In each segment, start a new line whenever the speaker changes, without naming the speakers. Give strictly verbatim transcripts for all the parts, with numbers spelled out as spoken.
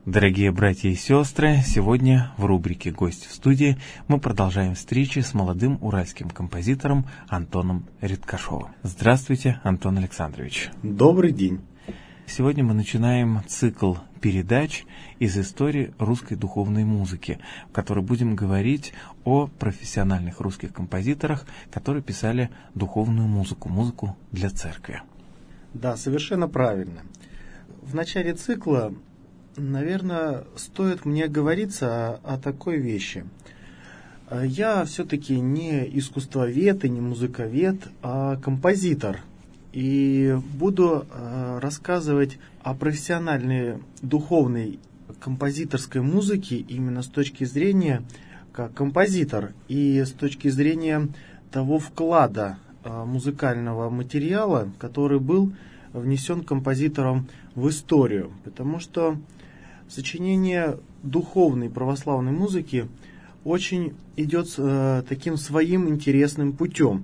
Дорогие братья и сестры, сегодня в рубрике «Гость в студии» мы продолжаем встречи с молодым уральским композитором Антоном Редкашовым. Здравствуйте, Антон Александрович.
Добрый день.
Сегодня мы начинаем цикл передач из истории русской духовной музыки, в которой будем говорить о профессиональных русских композиторах, которые писали духовную музыку, музыку для церкви.
Да, совершенно правильно. В начале цикла, наверное, стоит мне оговориться о, о такой вещи. Я все-таки не искусствовед и не музыковед, а композитор. И буду э, рассказывать о профессиональной духовной композиторской музыке именно с точки зрения как композитор и с точки зрения того вклада э, музыкального материала, который был внесен композитором в историю. Потому что сочинение духовной православной музыки очень идет э, таким своим интересным путем.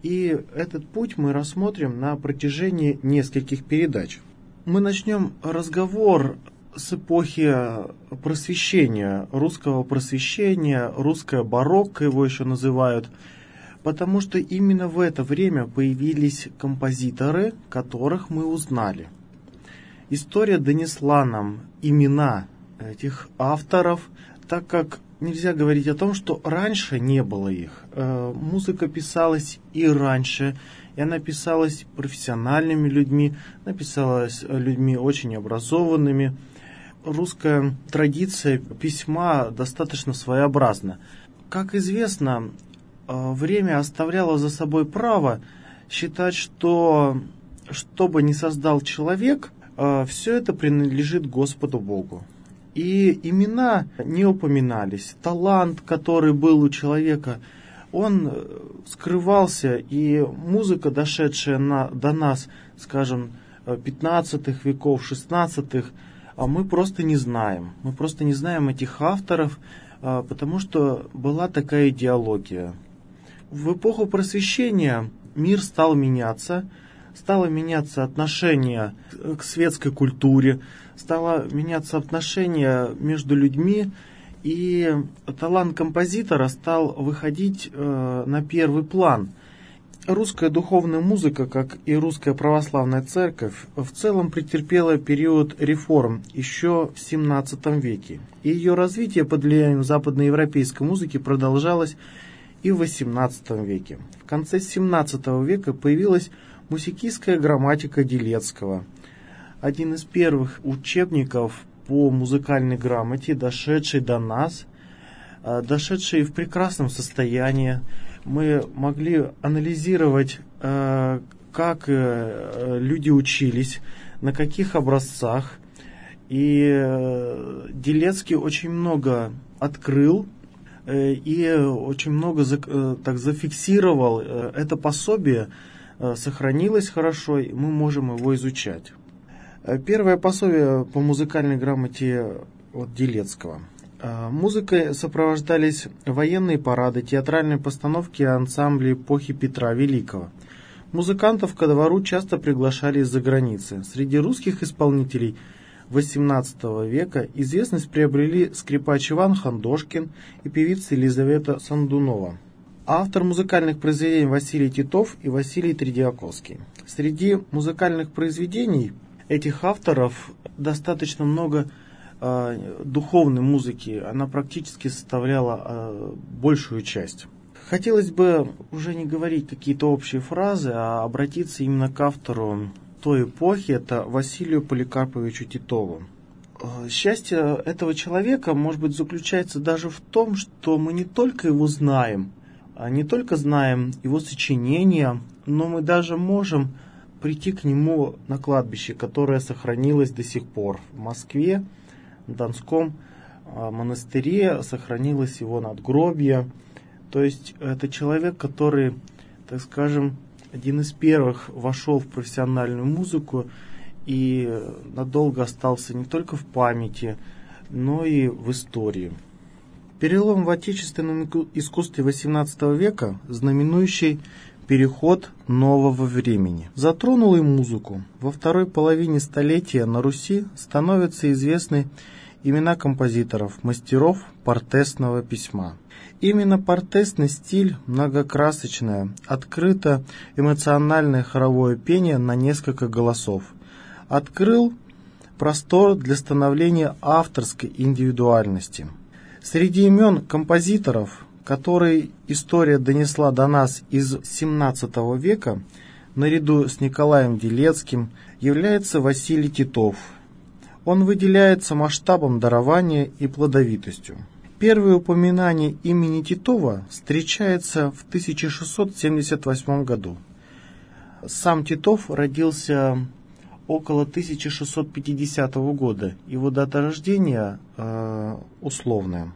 И этот путь мы рассмотрим на протяжении нескольких передач. Мы начнем разговор с эпохи просвещения, русского просвещения, русское барокко его еще называют, потому что именно в это время появились композиторы, которых мы узнали. История донесла нам имена этих авторов, так как нельзя говорить о том, что раньше не было их. Музыка писалась и раньше, и она писалась профессиональными людьми, она писалась людьми очень образованными. Русская традиция письма достаточно своеобразна. Как известно, время оставляло за собой право считать, что что бы ни создал человек, все это принадлежит Господу Богу. И имена не упоминались. Талант, который был у человека, он скрывался, и музыка, дошедшая на, до нас, скажем, пятнадцатых веков, шестнадцатых, мы просто не знаем. Мы просто не знаем этих авторов, потому что была такая идеология. В эпоху просвещения мир стал меняться, стало меняться отношение к светской культуре, стало меняться отношение между людьми, и талант композитора стал выходить э, на первый план. Русская духовная музыка, как и русская православная церковь, в целом претерпела период реформ еще в семнадцатом веке. И ее развитие под влиянием западноевропейской музыки продолжалось и в восемнадцатом веке. В конце семнадцатого века появилась мусикистская грамматика Делецкого, один из первых учебников по музыкальной грамоте, дошедший до нас, дошедший в прекрасном состоянии. Мы могли анализировать, как люди учились, на каких образцах. И Делецкий очень много открыл и очень много так зафиксировал. Это пособие сохранилось хорошо, и мы можем его изучать. Первое пособие по музыкальной грамоте от Делецкого. Музыкой сопровождались военные парады, театральные постановки ансамблей эпохи Петра Великого. Музыкантов ко двору часто приглашали из-за границы. Среди русских исполнителей восемнадцатого века известность приобрели скрипач Иван Хандошкин и певица Елизавета Сандунова. Автор музыкальных произведений Василий Титов и Василий Тредиаковский. Среди музыкальных произведений этих авторов достаточно много э, духовной музыки. Она практически составляла э, большую часть. Хотелось бы уже не говорить какие-то общие фразы, а обратиться именно к автору той эпохи, это Василию Поликарповичу Титову. Э, счастье этого человека, может быть, заключается даже в том, что мы не только его знаем, не только знаем его сочинения, но мы даже можем прийти к нему на кладбище, которое сохранилось до сих пор. В Москве, в Донском монастыре сохранилось его надгробие. То есть это человек, который, так скажем, один из первых вошел в профессиональную музыку и надолго остался не только в памяти, но и в истории. Перелом в отечественном искусстве восемнадцатого века, знаменующий переход нового времени, затронул и музыку. Во второй половине столетия на Руси становятся известны имена композиторов, мастеров портесного письма. Именно портесный стиль, многокрасочное, открыто эмоциональное хоровое пение на несколько голосов, открыл простор для становления авторской индивидуальности. Среди имен композиторов, которые история донесла до нас из семнадцатого века, наряду с Николаем Делецким, является Василий Титов. Он выделяется масштабом дарования и плодовитостью. Первое упоминание имени Титова встречается в тысяча шестьсот семьдесят восьмом году. Сам Титов родился около тысяча шестьсот пятидесятого года. Его дата рождения э, условная.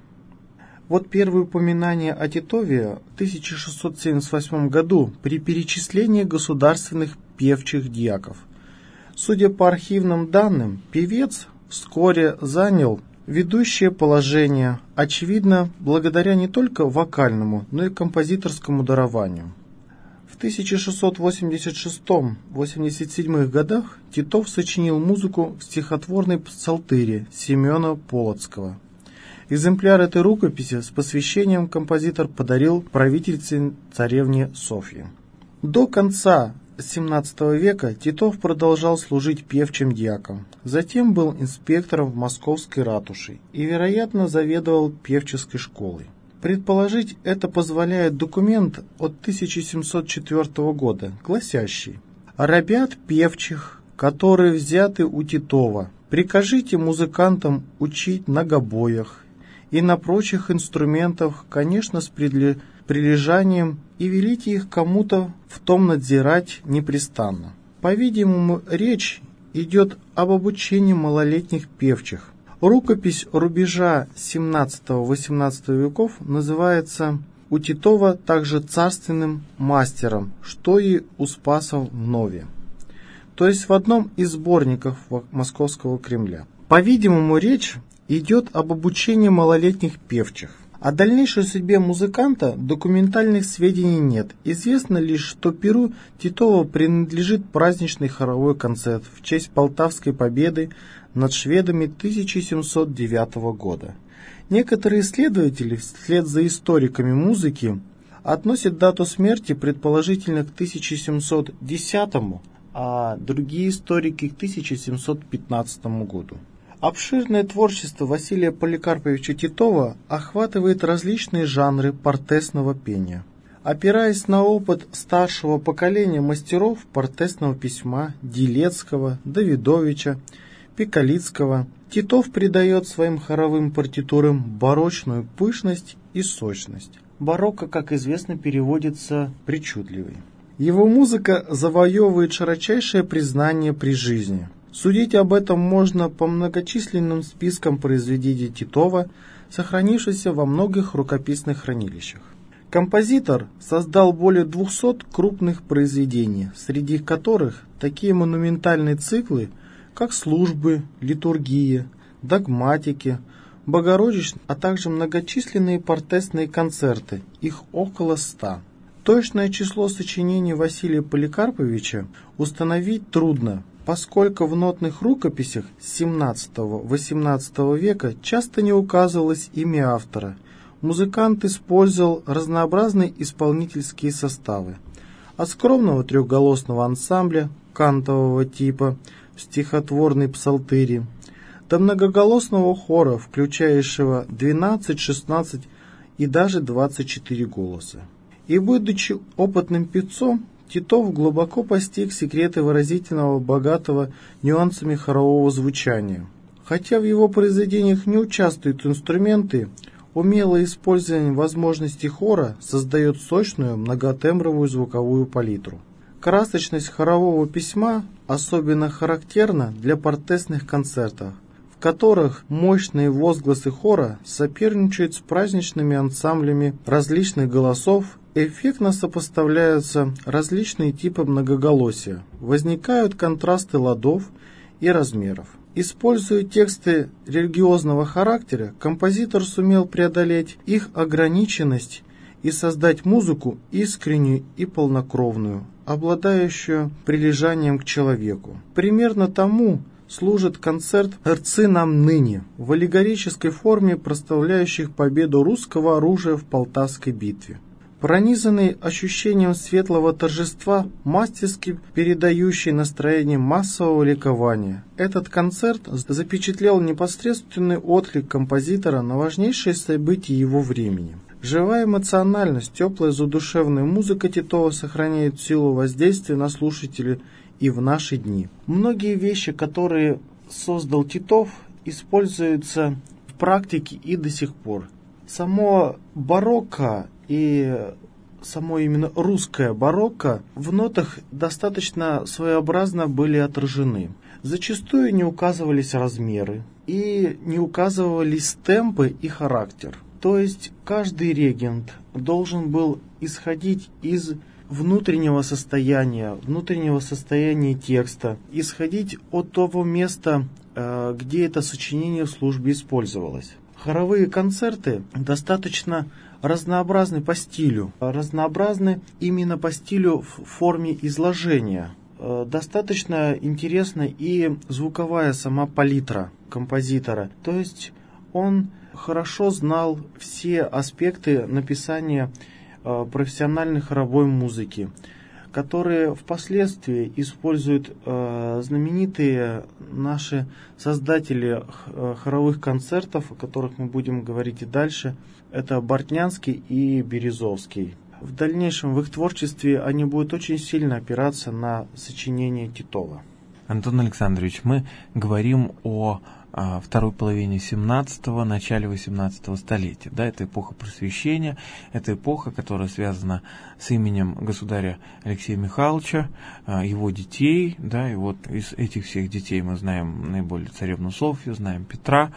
Вот первое упоминание о Титове в тысяча шестьсот семьдесят восьмом году при перечислении государственных певчих дьяков. Судя по архивным данным, певец вскоре занял ведущее положение, очевидно, благодаря не только вокальному, но и композиторскому дарованию. В тысяча шестьсот восемьдесят шестом — восемьдесят седьмом годах Титов сочинил музыку в стихотворной псалтыре Семена Полоцкого. Экземпляр этой рукописи с посвящением композитор подарил правительнице царевне Софье. До конца семнадцатого века Титов продолжал служить певчим дьяком, затем был инспектором в Московской ратуше и, вероятно, заведовал певческой школой. Предположить это позволяет документ от тысяча семьсот четвёртого года, гласящий: «Рабят певчих, которые взяты у Титова, прикажите музыкантам учить на гобоях и на прочих инструментах, конечно, с предле... прилежанием, и велите их кому-то в том надзирать непрестанно». По-видимому, речь идет об обучении малолетних певчих. Рукопись рубежа семнадцатого-восемнадцатого веков называется у Титова также царственным мастером, что и у Спасов в Нове, то есть в одном из сборников Московского Кремля. По-видимому, речь идет об обучении малолетних певчих. О дальнейшей судьбе музыканта документальных сведений нет. Известно лишь, что перу Титова принадлежит праздничный хоровой концерт в честь Полтавской победы над шведами тысяча семьсот девятого года. Некоторые исследователи, вслед за историками музыки, относят дату смерти предположительно к тысяча семьсот десятому, а другие историки к тысяча семьсот пятнадцатому году. Обширное творчество Василия Поликарповича Титова охватывает различные жанры портесного пения. Опираясь на опыт старшего поколения мастеров портесного письма Делецкого, Давидовича, Пикалицкого, Титов придает своим хоровым партитурам барочную пышность и сочность. Барокко, как известно, переводится «причудливый». Его музыка завоевывает широчайшее признание при жизни. Судить об этом можно по многочисленным спискам произведений Титова, сохранившихся во многих рукописных хранилищах. Композитор создал более двухсот крупных произведений, среди которых такие монументальные циклы, как «Службы», «Литургия», «Догматики», «Богородичные», а также многочисленные портесные концерты, их около ста. Точное число сочинений Василия Поликарповича установить трудно, поскольку в нотных рукописях семнадцатого-восемнадцатого века часто не указывалось имя автора. Музыкант использовал разнообразные исполнительские составы. От скромного трехголосного ансамбля кантового типа в стихотворной псалтыри до многоголосного хора, включающего двенадцать, шестнадцать и даже двадцать четыре голоса. И, будучи опытным певцом, Титов глубоко постиг секреты выразительного, богатого нюансами хорового звучания. Хотя в его произведениях не участвуют инструменты, умелое использование возможностей хора создает сочную многотембровую звуковую палитру. Красочность хорового письма особенно характерна для портесных концертов, в которых мощные возгласы хора соперничают с праздничными ансамблями различных голосов. Эффектно сопоставляются различные типы многоголосия, возникают контрасты ладов и размеров. Используя тексты религиозного характера, композитор сумел преодолеть их ограниченность и создать музыку искреннюю и полнокровную, обладающую прилежанием к человеку. Примерно тому служит концерт «Рцы нам ныне» в аллегорической форме, прославляющих победу русского оружия в Полтавской битве. Пронизанный ощущением светлого торжества, мастерски передающий настроение массового ликования, этот концерт запечатлел непосредственный отклик композитора на важнейшие события его времени. Живая эмоциональность, теплая задушевная музыка Титова сохраняет силу воздействия на слушателей и в наши дни. Многие вещи, которые создал Титов, используются в практике и до сих пор. Само барокко и само именно русское барокко в нотах достаточно своеобразно были отражены. Зачастую не указывались размеры и не указывались темпы и характер. То есть каждый регент должен был исходить из внутреннего состояния, внутреннего состояния текста, исходить от того места, где это сочинение в службе использовалось. Хоровые концерты достаточно разнообразны по стилю, разнообразны именно по стилю в форме изложения. Достаточно интересна и звуковая сама палитра композитора, то есть он хорошо знал все аспекты написания профессиональной хоровой музыки, которые впоследствии используют э, знаменитые наши создатели хоровых концертов, о которых мы будем говорить и дальше. Это Бортнянский и Березовский. В дальнейшем в их творчестве они будут очень сильно опираться на сочинения Титова.
Антон Александрович, мы говорим о второй половине семнадцатого, начале восемнадцатого столетия. Да, это эпоха Просвещения, это эпоха, которая связана с именем государя Алексея Михайловича, его детей, да, и вот из этих всех детей мы знаем наиболее царевну Софью, знаем Петра.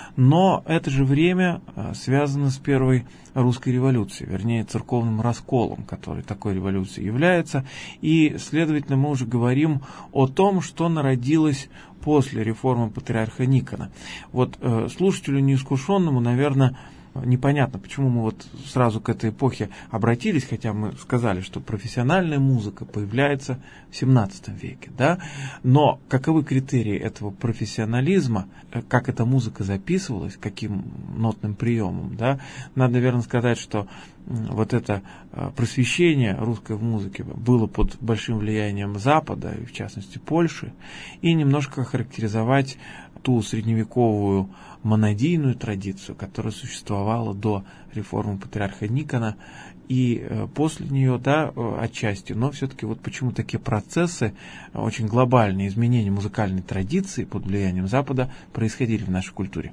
Но это же время связано с первой русской революцией, вернее, церковным расколом, который такой революцией является. И, следовательно, мы уже говорим о том, что народилось после реформы патриарха Никона. Вот э, слушателю неискушенному, наверное, непонятно, почему мы вот сразу к этой эпохе обратились, хотя мы сказали, что профессиональная музыка появляется в семнадцатом веке, да? Но каковы критерии этого профессионализма, как эта музыка записывалась, каким нотным приемом, да? Надо, наверное, сказать, что вот это просвещение русской музыки было под большим влиянием Запада, и в частности Польши, и немножко характеризовать ту средневековую монодийную традицию, которая существовала до реформы патриарха Никона и после нее, да, отчасти, но все-таки вот почему такие процессы, очень глобальные изменения музыкальной традиции под влиянием Запада происходили в нашей культуре.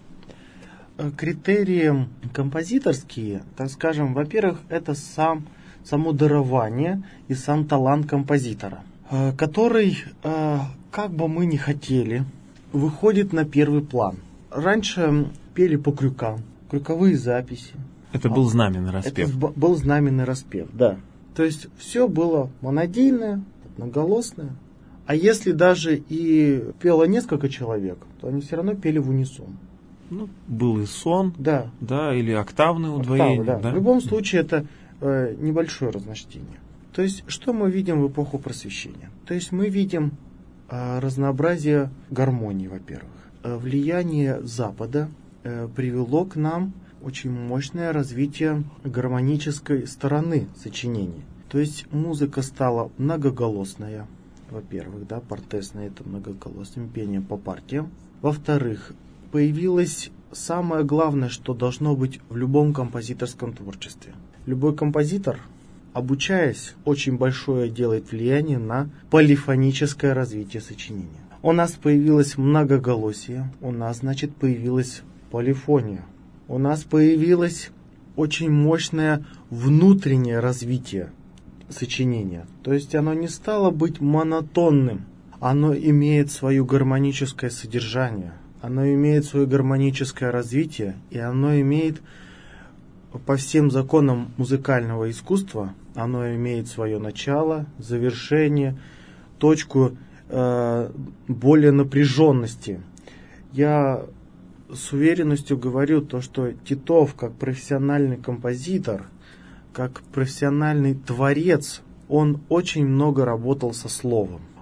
Критерии композиторские, так скажем, во-первых, это сам, само дарование и сам талант композитора, который, как бы мы ни хотели, выходит на первый план. Раньше пели по крюкам, крюковые записи.
Это был знаменный распев.
Это был знаменный распев, да. То есть все было монодийное, одноголосное. А если даже и пело несколько человек, то они все равно пели в унисон.
Ну, был и сон,
да,
да, или октавное удвоение.
Октавы, да. Да? В любом случае это э, небольшое разночтение. То есть что мы видим в эпоху Просвещения? То есть мы видим э, разнообразие гармонии, во-первых. Э, влияние Запада э, привело к нам очень мощное развитие гармонической стороны сочинений. То есть музыка стала многоголосная, во-первых, да, партесная, это многоголосное пение по партиям. Во-вторых, появилось самое главное, что должно быть в любом композиторском творчестве. Любой композитор, обучаясь, очень большое делает влияние на полифоническое развитие сочинения. У нас появилось многоголосие, у нас, значит, появилась полифония. У нас появилось очень мощное внутреннее развитие сочинения. То есть оно не стало быть монотонным, оно имеет свое гармоническое содержание. Оно имеет свое гармоническое развитие, и оно имеет, по всем законам музыкального искусства, оно имеет свое начало, завершение, точку э, более напряженности. Я с уверенностью говорю то, что Титов, как профессиональный композитор, как профессиональный творец, он очень много работал со словом.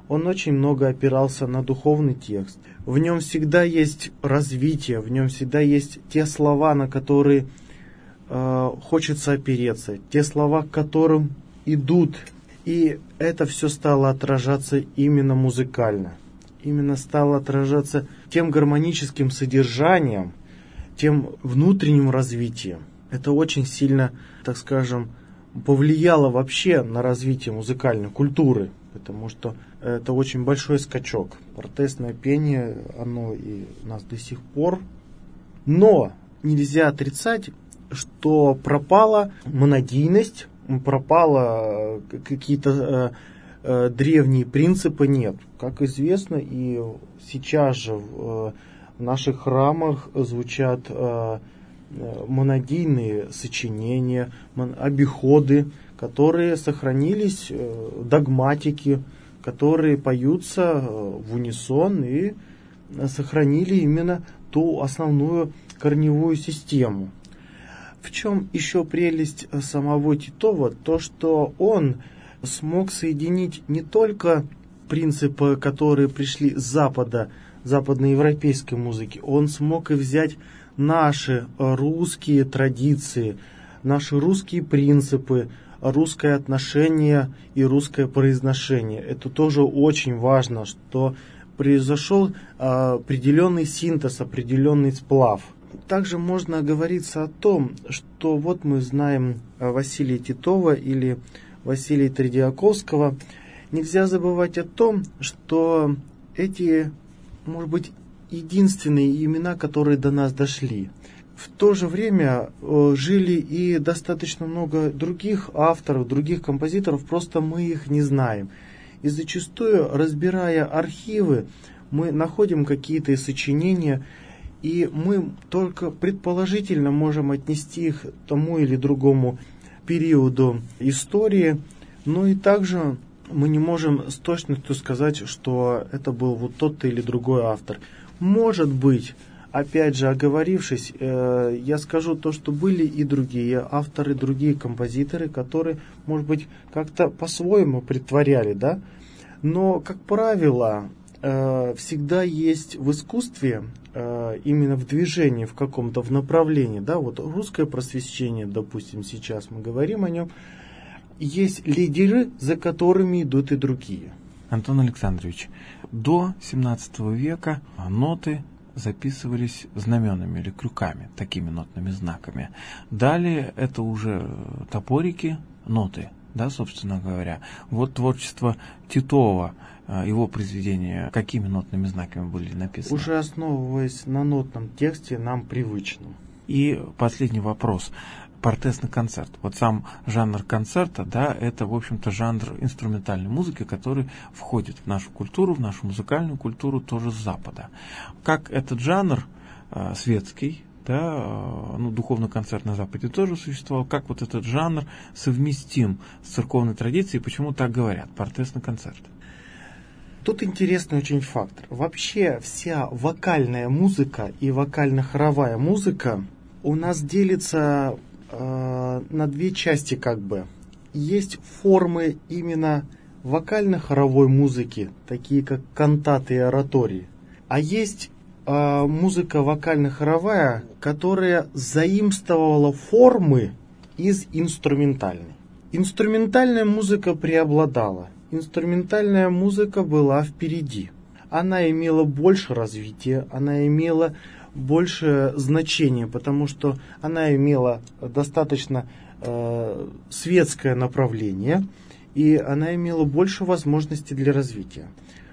он очень много опирался на духовный текст. В нем всегда есть развитие, в нем всегда есть те слова, на которые э, хочется опереться, те слова, к которым идут. И это все стало отражаться именно музыкально. Именно стало отражаться тем гармоническим содержанием, тем внутренним развитием. Это очень сильно, так скажем, повлияло вообще на развитие музыкальной культуры, потому что это очень большой скачок. Протестное пение, оно и у нас до сих пор. Но нельзя отрицать, что пропала монодийность, пропала какие-то э, э, древние принципы, нет. Как известно, и сейчас же в, в наших храмах звучат э, монодийные сочинения, обиходы, которые сохранились, догматики, которые поются в унисон и сохранили именно ту основную корневую систему. В чем еще прелесть самого Титова? То, что он смог соединить не только принципы, которые пришли с Запада, западноевропейской музыки, он смог и взять наши русские традиции, наши русские принципы, русское отношение и русское произношение. Это тоже очень важно, что произошел определенный синтез, определенный сплав. Также можно говориться о том, что вот мы знаем Василия Титова или Василия Тредиаковского. Нельзя забывать о том, что эти, может быть, единственные имена, которые до нас дошли. В то же время э, жили и достаточно много других авторов, других композиторов, просто мы их не знаем. И зачастую, разбирая архивы, мы находим какие-то сочинения, и мы только предположительно можем отнести их к тому или другому периоду истории, но и также мы не можем с точностью сказать, что это был вот тот или другой автор. Может быть, опять же, оговорившись, э, я скажу то, что были и другие авторы, другие композиторы, которые, может быть, как-то по-своему притворяли, да? Но, как правило, э, всегда есть в искусстве, э, именно в движении, в каком-то, в направлении, да, вот русское просвещение, допустим, сейчас мы говорим о нем, есть лидеры, за которыми идут и другие.
Антон Александрович, до семнадцатого века ноты записывались знаменами или крюками, такими нотными знаками. Далее это уже топорики, ноты, да, собственно говоря. Вот творчество Титова, его произведения, какими нотными знаками были написаны?
Уже основываясь на нотном тексте, нам привычном.
И последний вопрос. Протестный концерт. Вот сам жанр концерта, да, это, в общем-то, жанр инструментальной музыки, который входит в нашу культуру, в нашу музыкальную культуру тоже с Запада. Как этот жанр э, светский, да, э, ну, духовный концерт на Западе тоже существовал, как вот этот жанр совместим с церковной традицией, почему так говорят, протестный концерт?
Тут интересный очень фактор. Вообще вся вокальная музыка и вокально-хоровая музыка у нас делится на две части как бы. Есть формы именно вокально-хоровой музыки, такие как кантаты и оратории. А есть э, музыка вокально-хоровая, которая заимствовала формы из инструментальной. Инструментальная музыка преобладала. Инструментальная музыка была впереди. Она имела больше развития, она имела больше значения, потому что она имела достаточно э, светское направление, и она имела больше возможностей для развития.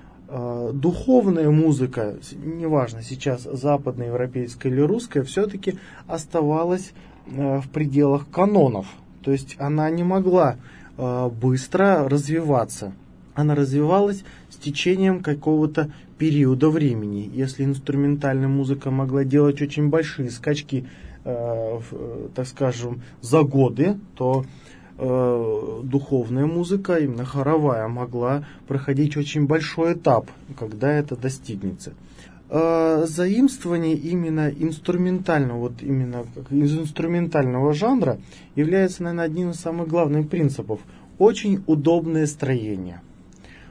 Э, духовная музыка, неважно сейчас западноевропейская или русская, все-таки оставалась э, в пределах канонов, то есть она не могла э, быстро развиваться. Она развивалась с течением какого-то периода времени. Если инструментальная музыка могла делать очень большие скачки, э, э, так скажем, за годы, то э, духовная музыка, именно хоровая, могла проходить очень большой этап, когда это достигнется. Э, заимствование именно инструментального, вот именно из инструментального жанра является, наверное, одним из самых главных принципов. Очень удобное строение.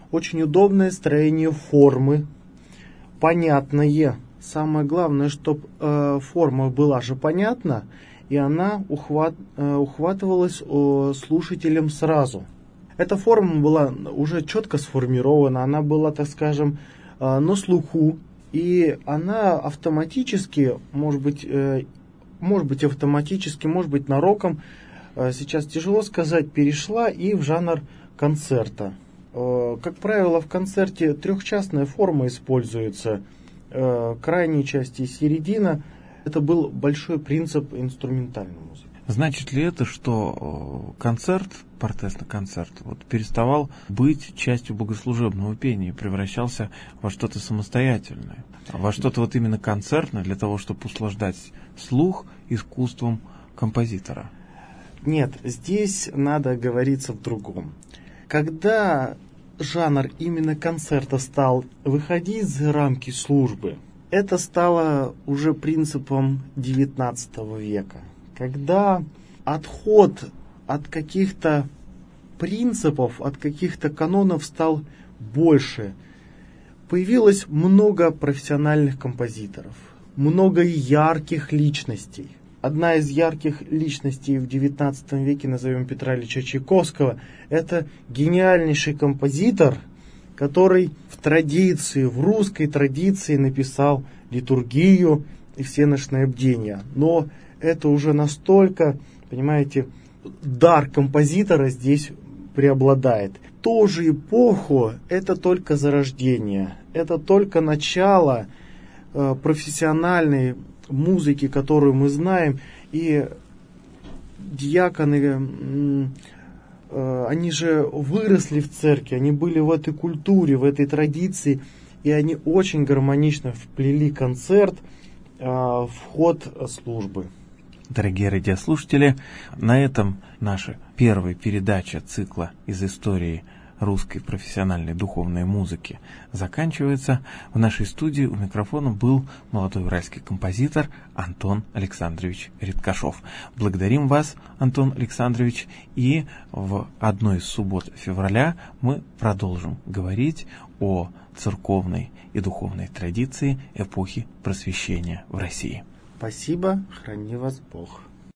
очень удобное строение формы, понятное. Самое главное, чтобы э, форма была же понятна, и она ухват, э, ухватывалась э, слушателем сразу. Эта форма была уже четко сформирована, она была, так скажем, э, на слуху, и она автоматически, может быть, э, может быть автоматически, может быть нароком, э, сейчас тяжело сказать, перешла и в жанр концерта. Э, как правило, в концерте трехчастная форма используется, э, крайней части и середина. Это был большой принцип инструментальной музыки.
Значит ли это, что концерт, портесный концерт, вот, переставал быть частью богослужебного пения и превращался во что-то самостоятельное, во что-то вот именно концертное для того, чтобы услаждать слух искусством композитора?
Нет, здесь надо говориться в другом. Когда жанр именно концерта стал выходить за рамки службы, это стало уже принципом девятнадцатого века. Когда отход от каких-то принципов, от каких-то канонов стал больше, появилось много профессиональных композиторов, много ярких личностей. Одна из ярких личностей в девятнадцатом веке, назовем Петра Ильича Чайковского, это гениальнейший композитор, который в традиции, в русской традиции написал литургию и всеночное бдение. Но это уже настолько, понимаете, дар композитора здесь преобладает. В ту же эпоху это только зарождение, это только начало э, профессиональной музыки, которую мы знаем. И диаконы, э, они же выросли в церкви, они были в этой культуре, в этой традиции, и они очень гармонично вплели концерт э, в ход службы.
Дорогие радиослушатели, на этом наша первая передача цикла из истории русской профессиональной духовной музыки заканчивается. В нашей студии у микрофона был молодой уральский композитор Антон Александрович Редкашов. Благодарим вас, Антон Александрович, и в одной из суббот февраля мы продолжим говорить о церковной и духовной традиции эпохи Просвещения в России.
Спасибо, храни вас Бог.